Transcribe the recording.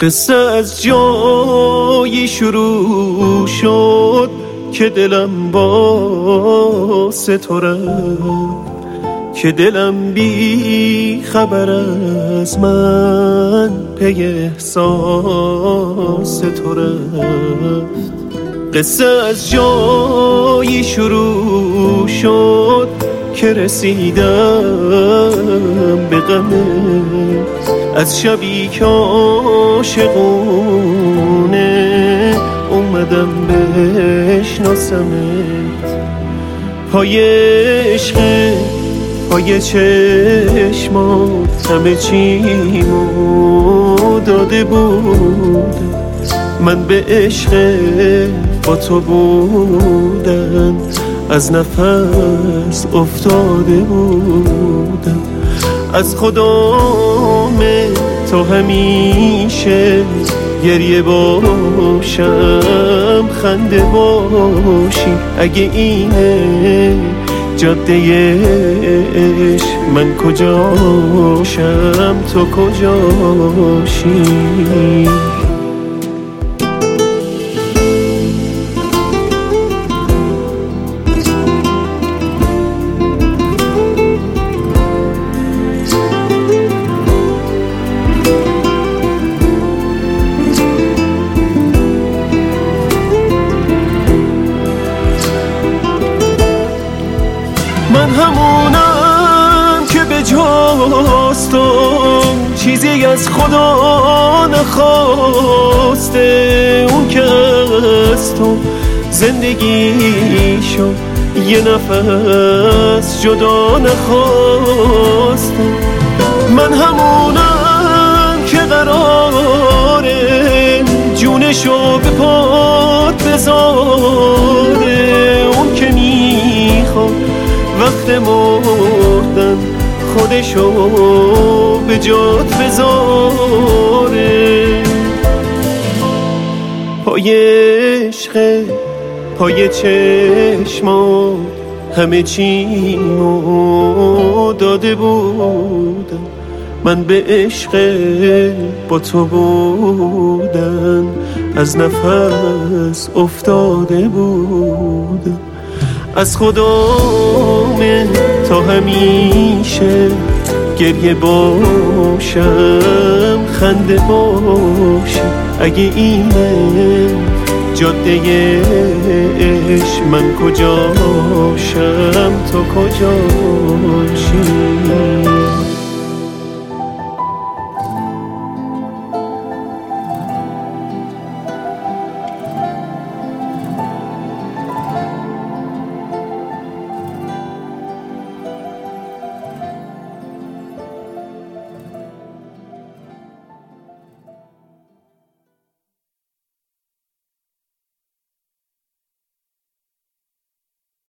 قصه از جایی شروع شد که دلم باعث تو رفت، که دلم بی خبر از من پی احساس تو رفت. قصه از جایی شروع شد که رسیدم به غمت، از شبی که عاشقونه اومدم بشناسمت. پای عشق، پای چشمات همه چیمو داده بود، من به عشق با تو بودم از نفس افتاده بودم. از خدام تا همیشه گریه باشم خنده باشی، اگه اینه جاده عشق من کجاشم تو کجاشی. من همونم که به جاست و چیزی از خدا نخواسته، اون که از تو زندگیشو یه نفس جدا نخواسته. من همونم که قراره جونشو به پات بذاره، اون که میخواد وقت مردن خودشو به جات بذاره. پای عشق، پای چشمات همه چیمو داده بودم، من به عشق با تو بودن از نفس افتاده بودم. از خدامه تا همیشه گریه باشم خنده باشی، اگه اینه جاده عشق من کجاشم تو کجاشی.